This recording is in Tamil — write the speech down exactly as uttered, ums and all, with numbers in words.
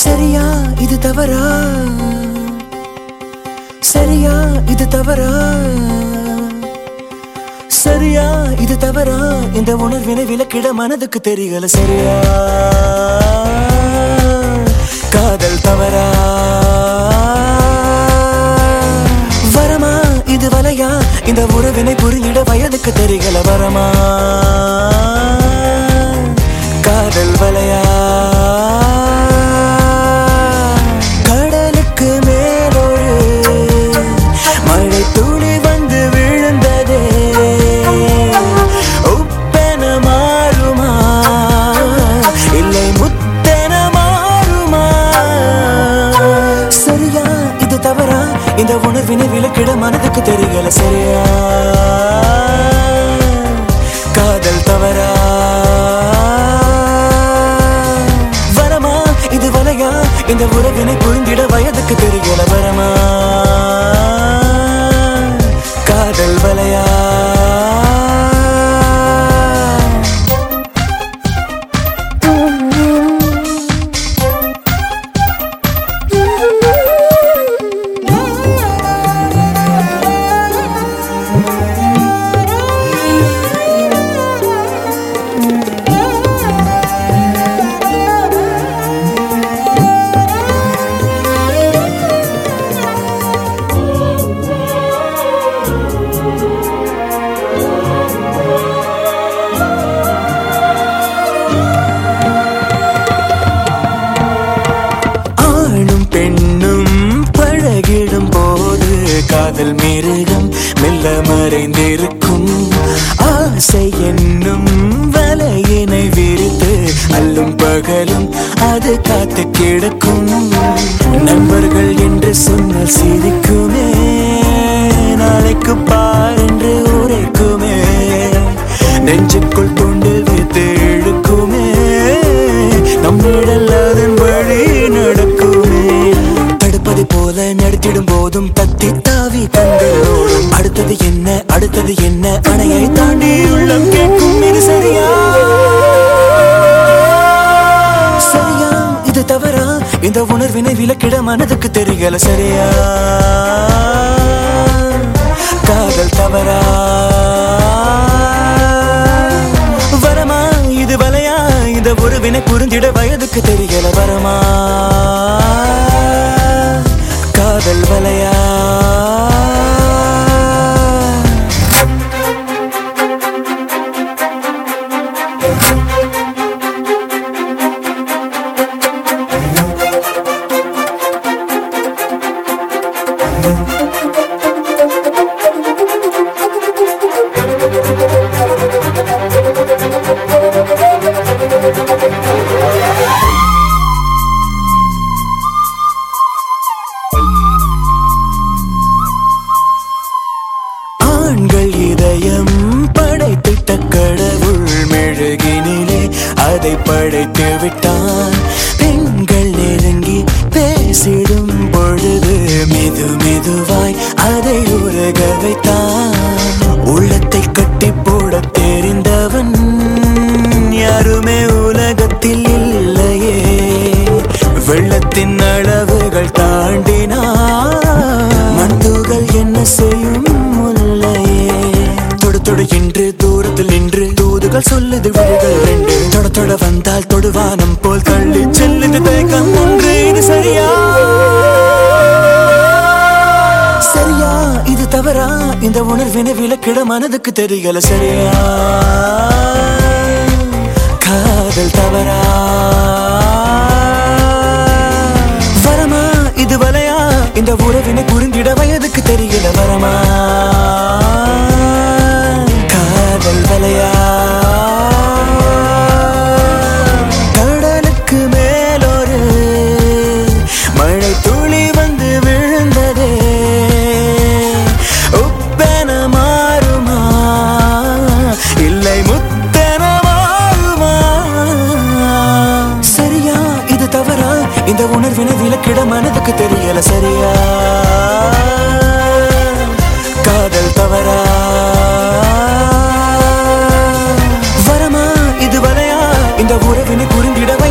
சரியா இது தவறா, சரியா இது தவறா, சரியா இது தவறா, இந்த உணர்வினை விலக்கிட மனதுக்கு தெரியல. சரியா காதல் தவறா, வரமா இது வலையா, இந்த உறவினை புரிந்திட வயதுக்கு தெரியல. வரமா காதல் வலையா, கடலுக்கு மேலொரு மழை துளி வந்து விழுந்ததே, உப்பென மாறுமா இல்லை முத்தென மாறுமா? சரியா இது தவறா, இந்த உணர்வினை விலக்கிட மனதுக்கு தெரியல. சரியா காதல் தவறா, வரமா இது வலையா, இந்த உறவினை புரிந்திட வயதுக்கு தெரியல. வரமா காதல் வலையா, காதல் மிருகம் மெல்ல மறைந்திருக்கும், ஆசை என்னும் வலையினை விரித்து அல்லும் பகலும் அது காத்து கிடக்கும். நண்பர்கள் என்று சொன்னால் சிரிக்குமே, நாளைக்கு பார் என்று உரைக்குமே, நெஞ்சுக்குள் தூண்டில் வைத்து இழுக்குமே, நம்மிடல் அதன் வழி நடக்குமே. தடுப்பது போல நடத்திடும் போதும் தத்தி தாவி கண்களோடும், அடுத்தது என்ன அடுத்தது என்ன அணையை தாண்டி உள்ளம் கேட்கும். இது சரியா, சரியா இது தவறா, இந்த உணர்வினை விலக்கிட மனதுக்கு தெரியல. சரியா காதல் தவறா, வரமா இது வலையா, இந்த உறவினை புரிந்திட வயதுக்கு தெரியல. வரமா காதல் வலையா, ஆண்கள் இதயம் படைத்திட்ட கடவுள் மெழுகினிலே அதை படைத்து விட்டான். பெண்கள் நெருங்கி பேசிடும் பொழுது மெது மெதுவாய் அதை உருக வைத்தான். உள்ளத்தை கட்டி போட தெரிந்தவன் யாருமே உலகத்தில் இல்லையே, வெள்ளத்தின் அளவுகள் தாண்டினான் மண்டுகள் என்ன செய்யும் முல்லையே. தொடு தொடு என்று தூரத்தில் நின்று தூதுகள் சொல்லுது விழிகள் ரெண்டு, தொட தொட வந்தால் தொடுவானம் போல் தள்ளி செல்லுது தேக்கம் ஒன்று. இது சரியா, சரியா இது தவறா, இந்த உணர்வினை விலக்கிட மனதுக்கு தெரியல. சரியா காதல் தவறா, வரமா இது வலையா, இந்த உறவினை புரிந்திட வயதுக்கு தெரியல. வரமா காதல் வலையா, கடலுக்கு மேலொரு மழை துளி வந்து விழுந்ததே, உப்பென மாறுமா இல்லை முத்தென மாறுமா? சரியா இது தவறா, இந்த உணர்வினை விலக்கிட மனதுக்கு தெரியல. சரியா காதல் தவறா, வரமா இது வலையா, இந்த உறவினை புரிந்திட